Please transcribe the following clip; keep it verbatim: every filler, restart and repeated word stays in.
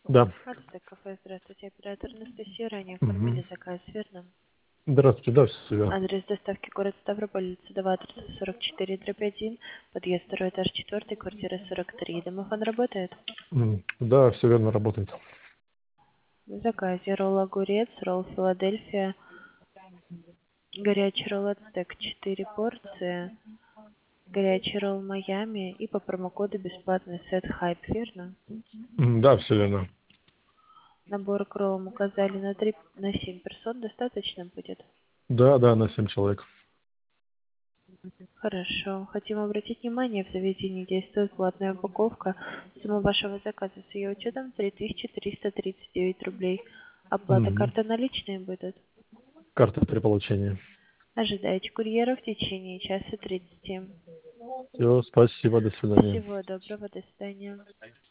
Да. Артек кафе, здравствуйте, оператор Анастасия, ранее Мгм. оформили заказ, верно? Здравствуйте, да, все верно. Адрес доставки город Ставрополь, улица Даваторца, сорок четыре, дробь один, подъезд второй этаж четвертый, квартира сорок три. Домофон работает? М, Да, все верно работает. В заказе ролл огурец, ролл Филадельфия, горячий ролл Ацтек четыре порции, горячий ролл Майами и по промокоду бесплатный сет Хайп, верно? М, Да, все верно. Набор к роллам указали на три, на семь персон, достаточно будет? Да, да, на семь человек. Хорошо. Хотим обратить внимание, в заведении действует платная упаковка. Сумма вашего заказа с ее учетом три тысячи триста тридцать девять рублей. Оплата Мгм. карты наличные будет. Карта при получении. Ожидайте курьера в течение часа тридцати. Все, спасибо, до свидания. Всего доброго, до свидания.